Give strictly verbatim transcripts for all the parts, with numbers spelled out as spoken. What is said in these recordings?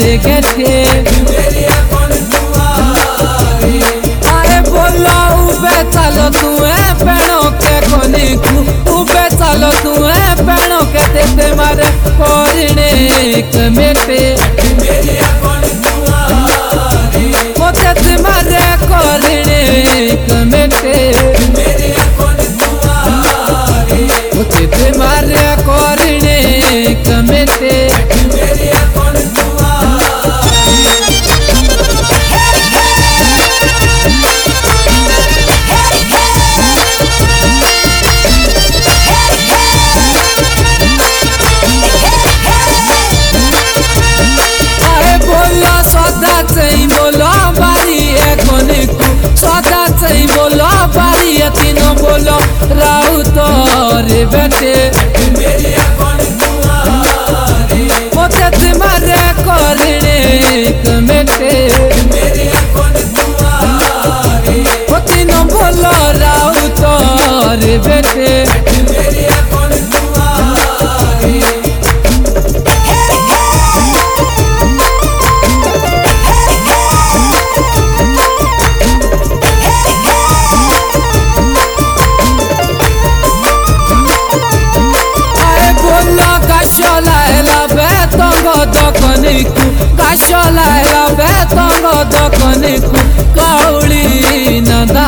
गेठे आए बोलो उबे चलो तुए पेड़ों के कोनी को उबे चलो तुए पेड़ों के तेते मारे कोरने कमेटे वो तेते मारे कोरने कमेटे वो तेते मारे कोरने कमेटे बोलो बारी कोने को सदा सही बोलो बारी तीनों बोलो राहु तोरे बेटे मोते तुम्हारे कोरने कमेटे वो तीनों बोलो राहु तोरे बेटे दकनिकु काशलायला बेतंग दकनिकु काउली नदा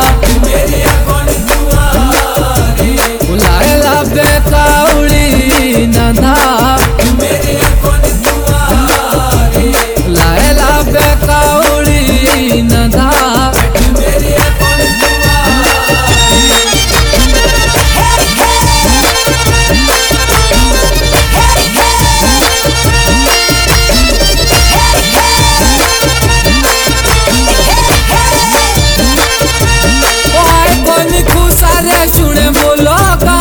उलायला बे काउली नदा उलायला बे काउली नदा सुने बोलो